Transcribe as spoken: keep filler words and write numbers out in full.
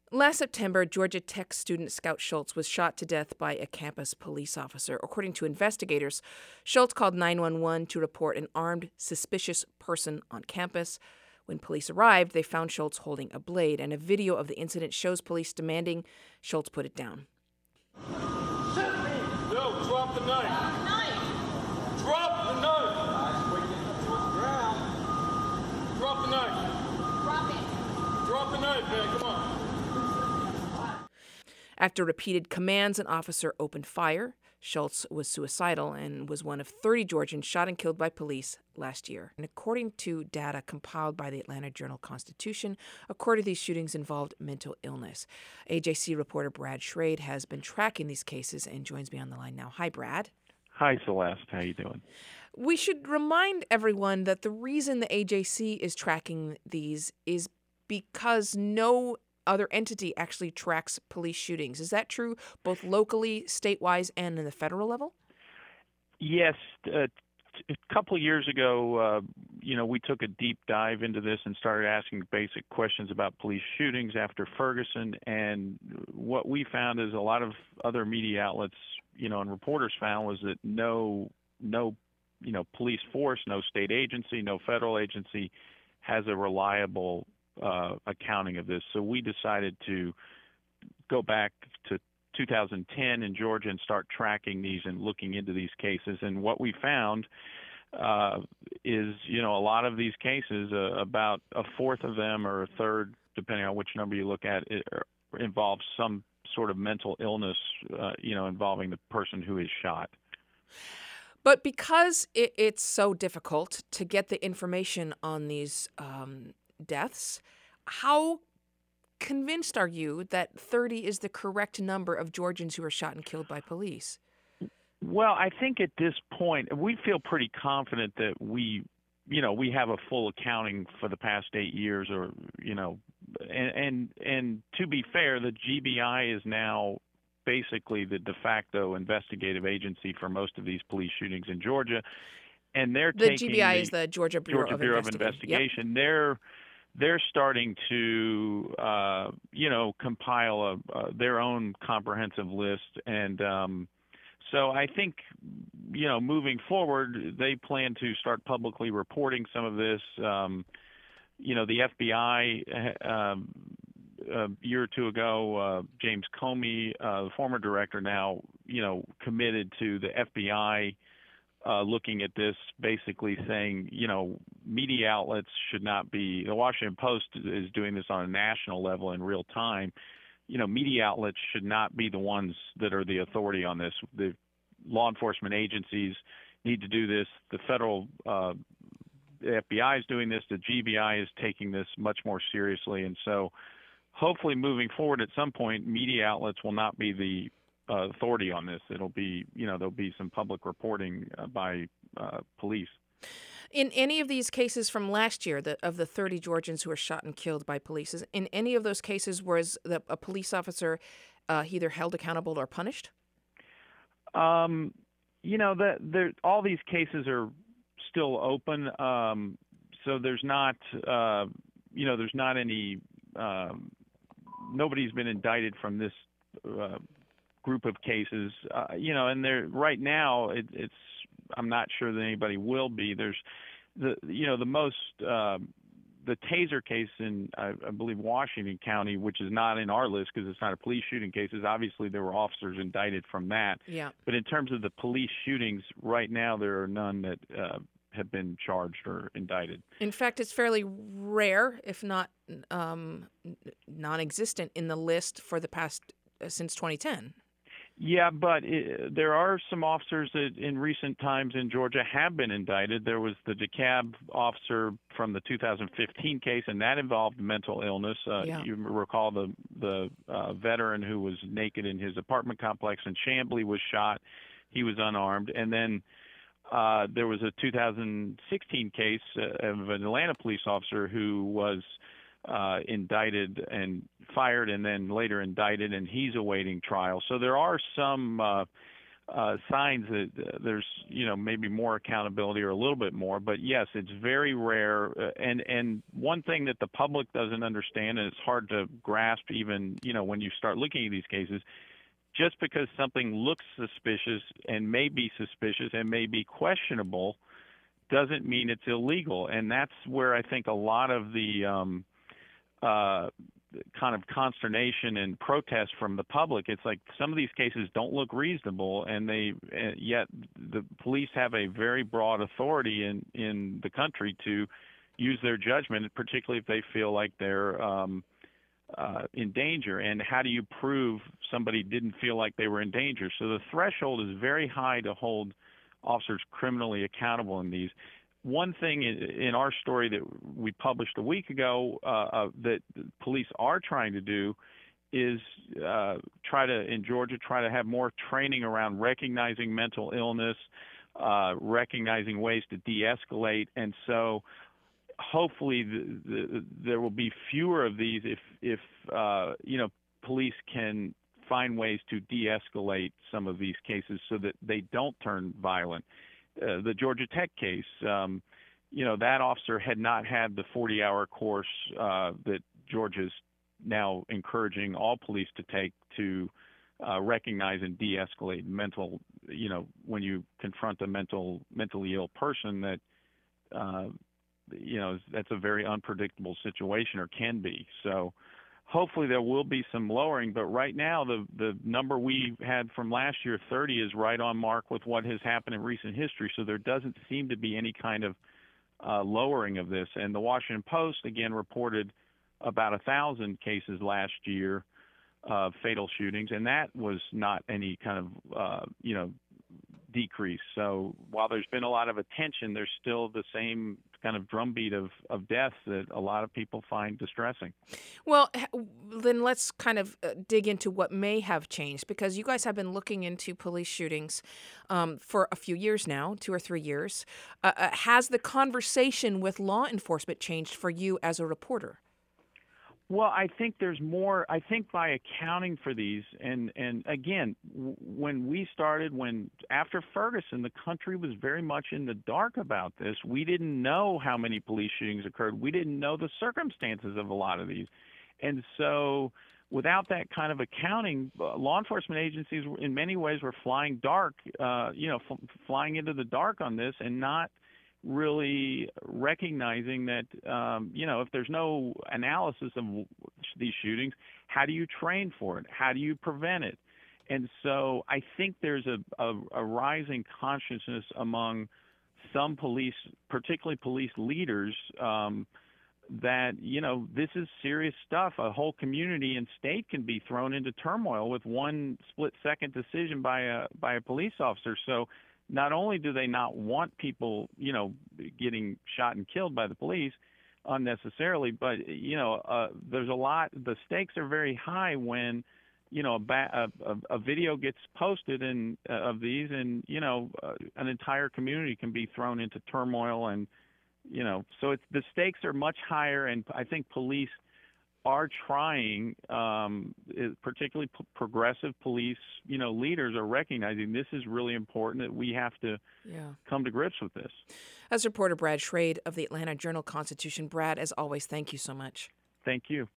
Last September, Georgia Tech student Scout Schultz was shot to death by a campus police officer. According to investigators, Schultz called nine one one to report an armed, suspicious person on campus. When police arrived, they found Schultz holding a blade, and a video of the incident shows police demanding Schultz put it down. No, drop the knife. Drop the knife. Drop the knife. Drop it. Drop the knife, man. Come on. After repeated commands, an officer opened fire. Schultz was suicidal and was one of thirty Georgians shot and killed by police last year. And according to data compiled by the Atlanta Journal-Constitution, a quarter of these shootings involved mental illness. A J C reporter Brad Schrade has been tracking these cases and joins me on the line now. Hi, Brad. Hi, Celeste. How you doing? We should remind everyone that the reason the A J C is tracking these is because no other entity actually tracks police shootings. Is that true both locally, statewide, and in the federal level? Yes. Uh, t- a couple of years ago, uh, you know, we took a deep dive into this and started asking basic questions about police shootings after Ferguson. And what we found is a lot of other media outlets, you know, and reporters found was that no, no, you know, police force, no state agency, no federal agency has a reliable Uh, accounting of this. So we decided to go back to two thousand ten in Georgia and start tracking these and looking into these cases. And what we found uh, is, you know, a lot of these cases, uh, about a fourth of them or a third, depending on which number you look at, it involves some sort of mental illness, uh, you know, involving the person who is shot. But because it, it's so difficult to get the information on these um, deaths, how convinced are you that thirty is the correct number of Georgians who were shot and killed by police? Well, I think at this point, we feel pretty confident that we, you know, we have a full accounting for the past eight years or, you know, and, and, and to be fair, the G B I is now basically the de facto investigative agency for most of these police shootings in Georgia. And they're the taking G B I the is the Georgia Bureau, Georgia of, Bureau of Investigation. Investigation. Yep. They're they're starting to uh, you know compile a, uh, their own comprehensive list, and um, so I think you know moving forward they plan to start publicly reporting some of this. Um, you know the F B I. Um, a year or two ago, uh, James Comey, uh, the former director, now you know committed to the F B I. Uh, looking at this, basically saying, you know, media outlets should not be, the Washington Post is doing this on a national level in real time. You know, media outlets should not be the ones that are the authority on this. The law enforcement agencies need to do this. The federal uh, the F B I is doing this. The G B I is taking this much more seriously. And so hopefully moving forward at some point, media outlets will not be the Uh, authority on this. It'll be, you know, there'll be some public reporting uh, by uh, police. In any of these cases from last year, the, of the thirty Georgians who were shot and killed by police, is- in any of those cases was the, a police officer uh, either held accountable or punished? Um, you know, the, the, all these cases are still open, um, so there's not, uh, you know, there's not any, um, nobody's been indicted from this uh, group of cases, uh, you know, and they're right now it, it's, I'm not sure that anybody will be. There's the, you know, the most, uh, the Taser case in, I, I believe, Washington County, which is not in our list because it's not a police shooting case. Obviously, there were officers indicted from that. Yeah. But in terms of the police shootings, right now there are none that uh, have been charged or indicted. In fact, it's fairly rare, if not um, non-existent, in the list for the past, uh, since twenty ten. Yeah, but it, there are some officers that in recent times in Georgia have been indicted. There was the DeKalb officer from the two thousand fifteen case, and that involved mental illness. Uh, Yeah. You recall the the uh, veteran who was naked in his apartment complex in Chamblee was shot. He was unarmed. And then uh, there was a two thousand sixteen case uh, of an Atlanta police officer who was uh, indicted and fired and then later indicted, and he's awaiting trial. So there are some uh, uh, signs that uh, there's, you know, maybe more accountability or a little bit more. But yes, it's very rare. Uh, and and one thing that the public doesn't understand, and it's hard to grasp even, you know, when you start looking at these cases, just because something looks suspicious and may be suspicious and may be questionable doesn't mean it's illegal. And that's where I think a lot of the um, uh, kind of consternation and protest from the public. It's like some of these cases don't look reasonable, and they uh, yet the police have a very broad authority in, in the country to use their judgment, particularly if they feel like they're um, uh, in danger. And how do you prove somebody didn't feel like they were in danger? So the threshold is very high to hold officers criminally accountable in these. One thing in our story that we published a week ago uh, uh, that police are trying to do is uh, try to, in Georgia, try to have more training around recognizing mental illness, uh, recognizing ways to de-escalate. And so hopefully the, the, there will be fewer of these if, if uh, you know, police can find ways to de-escalate some of these cases so that they don't turn violent. Uh, the Georgia Tech case, um, you know, that officer had not had the forty-hour course uh, that Georgia's now encouraging all police to take to uh, recognize and de-escalate mental, you know, when you confront a mental, mentally ill person that, uh, you know, that's a very unpredictable situation or can be. So hopefully there will be some lowering, but right now the, the number we had from last year, thirty, is right on mark with what has happened in recent history. So there doesn't seem to be any kind of uh, lowering of this. And the Washington Post, again, reported about a thousand cases last year of fatal shootings, and that was not any kind of, uh, you know, decrease. So while there's been a lot of attention, there's still the same kind of drumbeat of, of deaths that a lot of people find distressing. Well, then let's kind of uh, dig into what may have changed, because you guys have been looking into police shootings um, for a few years now, two or three years. Uh, uh, has the conversation with law enforcement changed for you as a reporter? Well, I think there's more. I think by accounting for these, and and again, w- when we started, when after Ferguson, the country was very much in the dark about this. We didn't know how many police shootings occurred. We didn't know the circumstances of a lot of these, and so without that kind of accounting, uh, law enforcement agencies, in many ways, were flying dark. Uh, you know, f- flying into the dark on this, and not really recognizing that, um, you know, if there's no analysis of these shootings, how do you train for it? How do you prevent it? And so I think there's a, a, a rising consciousness among some police, particularly police leaders, um, that, you know, this is serious stuff. A whole community and state can be thrown into turmoil with one split-second decision by a by a police officer. So not only do they not want people, you know, getting shot and killed by the police unnecessarily, but, you know, uh, there's a lot, the stakes are very high when, you know, a, ba- a, a video gets posted and uh, of these, and, you know, uh, an entire community can be thrown into turmoil. And, you know, so it's, the stakes are much higher, and I think police are trying, um, particularly p- progressive police, you know, leaders are recognizing this is really important, that we have to yeah. come to grips with this. As reporter Brad Schrade of the Atlanta Journal-Constitution, Brad, as always, thank you so much. Thank you.